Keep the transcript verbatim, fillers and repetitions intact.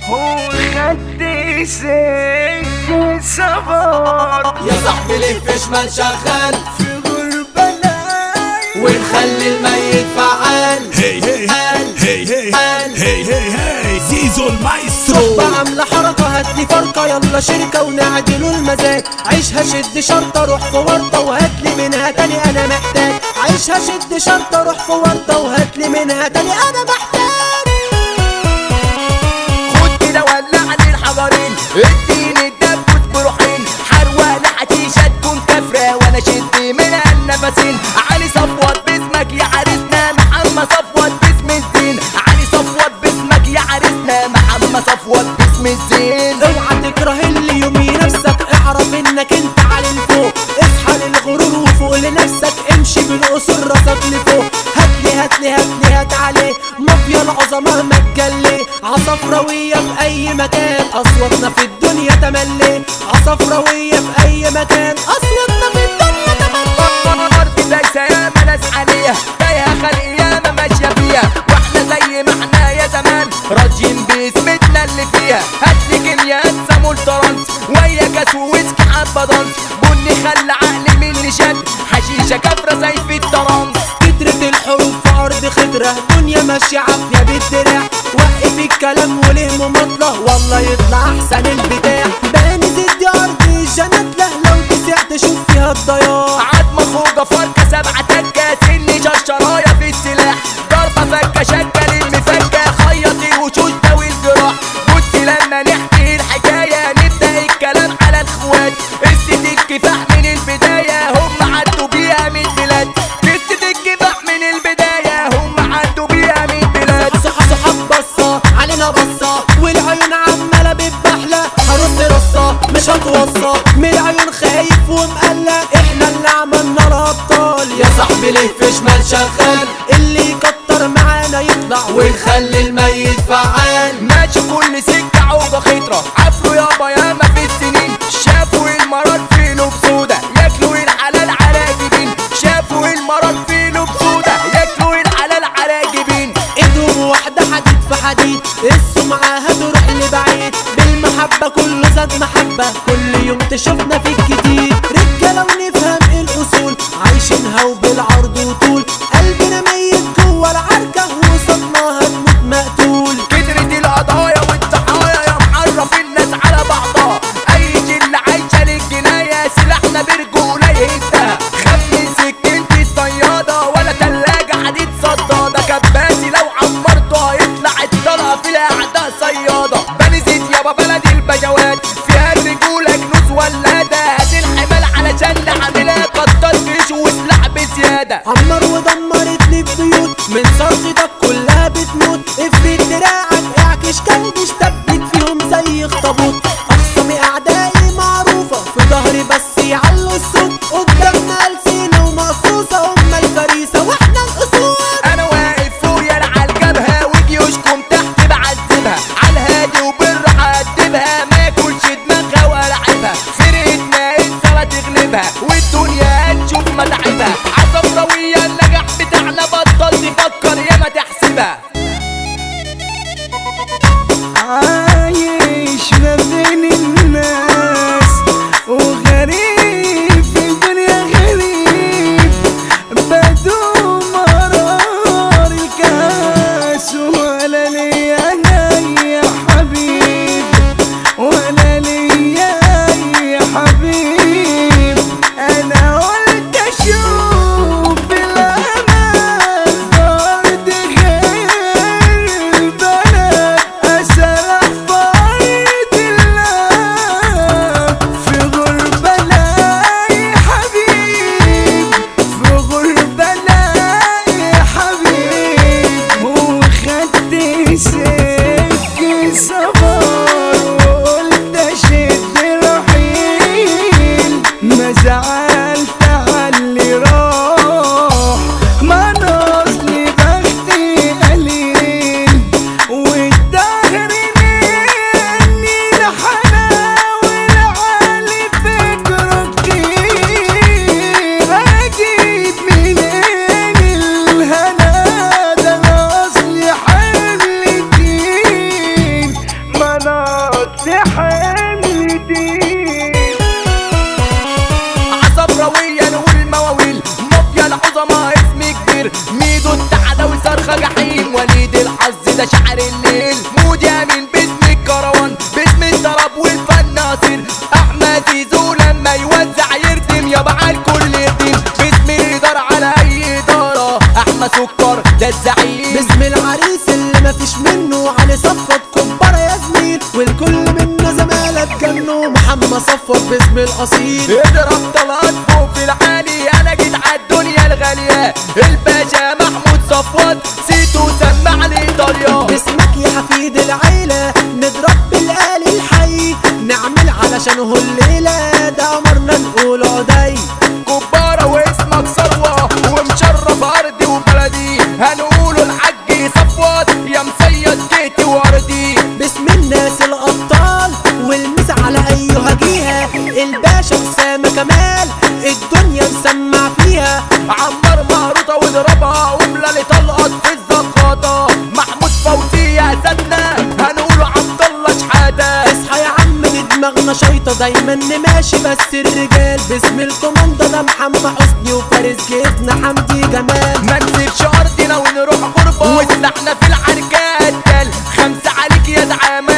وخدت سكة سفر يا صاحبي ليه في شمال شغال في غربة لاي ونخلي الميت فعال. هي هي هي هي هي هي هي زيزو المايسترو صحبة عاملة حركة هاتلي فرقة يلا شركة ونعدلوا المزاج. عيشها شد شرطة روح في ورطة وهاتلي منها تاني أنا محتاج. عيشها شد شرطة روح في ورطة وهاتلي منها تاني أنا محتاج. خد كده ولع لي الحجرين اديني الدبوس بروحين حروة لحتيشة تكون كفرة وانا شد منها النفسين. علي صفوت باسمك يا عريسنا محمد صفوت باسم الدين. علي صفوت باسمك يا عريسنا محمد صفوت باسم الدين. اوعى تكره اللي يومي نفسك اعرف انك انت على الفوق. اصحى للغرور وفوق لنفسك امشي بالقصور راسك لفوق. هاتلي هاتلي هاتلي هات عليه مافيا العظماء ما تجلي. عصفراوية في اي مكان اصواتنا في الدنيا تملي. عصفراوية في اي مكان اصواتنا في الدنيا تملي. الارض دايسة ياما ناس عليها تايهة خلق ياما ماشية فيها واحنا زي ما احنا يا زمان راضيين باسمتنا اللي فيها. هاتلي كيمياء سامول ترانس ويا كاس وويسكي حبة دانس. بني خلى عقلي مني شد حشيشة كفرة زي في الترانس. كترة الحروف في أرض خضرة دنيا ماشية عافية بالدراع. وقف الكلام وله مماطلة والله يطلع أحسن البتاع. باني زد أرض الجنات لو تسعت شوف فيها الضياع. عدمة خوجة فركة سبعة تكة سني شرشراية في السلاح. ضربة فكة شكة للمفكة خيط الوشوش داوي الجراح. بصي لما نحكي الحكاية نبدأ الكلام على الخوات. قصة الكفاح من البداية هم عدوا بيها من بلاد. قصة الكفاح من البداية هم عدوا بيها من بلاد. صح صحاب بصة علينا بصة والعيون عمالة بتبحلى. هرص رصة مش هتوصى من العيون خايف ومقلق. احنا اللي عملنا الأبطال. يا صاحبي ليه في شمال شغال اللي يكتر معانا يطلع ونخلي الميت فعال. ماشي كل سكة عوجة خطرة عفروا يابا ياما في السنين. شافوا المرض في له بسودة ياكلوا الحلال على جبين. شافوا المرض في له بسودة ياكلوا الحلال على جبين. ايدهم واحدة حديد في حديد السمعة هتروح لبعيد. بالمحبة كله زاد محبة كل يوم تشوفنا في الجديد. رجالة ونفهم الأصول عايشينها وبالعرض وطول. قلبنا ميت جوا العركة وصلنا هتموت مقتول. كترة القضايا والضحايا يا معرف الناس على بعضها. أي جل عايشة للجناية سلاحنا برجولة يهدها. خاف من سكينتي الصيادة ولا تلاجة حديد صدادة. كباسي لو عمرته هيطلع الطلقة في الأعداء صيادة. بني زيت يابا بلد البجوات فيها الرجولة كنوز ولادة. هات الحمال علشان نعملها كتر جيش وسلاح بزيادة. عمر ودمرتني البيوت من صرختك كلها بتموت. افرد دراعك اعكش كلبش تبت فيهم زي اخطبوط. اخصمي اعدائي معروفة في ظهري بس يعلوا الصوت. قدامنا ألسنة ومقصوصة هم الفريسة واحنا الأسود. انا واقف فوق يلعى الجبهة وجيوشكم تحت بعذبها. عالهادي وبالراحة ادبها ما ياكلش دماغها والعبها. فرقتنا انت لا تغلبها والدنيا هتشوف متاعبها. عصفراوية النجاح بتاعنا بطل تفكر يا ما تحسبها. عايش ما بين منه علي صفوت كبارة يا زميل، والكل منا زمالة اتجنوا محمد صفوت باسم الاصيل. اضرب طلعت فوق في العالي، انا جيت عالدنيا الغالية الباشا محمود صفوت سيتو سمع لي ايطاليا. باسمك يا حفيد العيلة نضرب بالآلي الحي، نعمل علشانه الليلة ده امرنا نقول عدي. كبارة واسمك ثروة ومشرف ارضي وبلدي، هنقوله الحاج صفوت يا مصيد جيتي وردي. باسم الناس الابطال والمس على ايها جيها، الباشا اسامة كمال الدنيا مسمع فيها. عمار مهروطة واضربها وملالي طلقت في الزقاطة. محمود فوزي يا سادنا هنقوله عبد الله شحاتة. اصحى يا عم دي دماغنا شيطة دايما نماشي بس الرجال، باسم الكوماندا ده محمد حسني وفارس جيتنا حمدي جمال. ما نسيبش ارضنا ونروح غربة وسلاحنا في العركات، خمسة عليك يا زعامة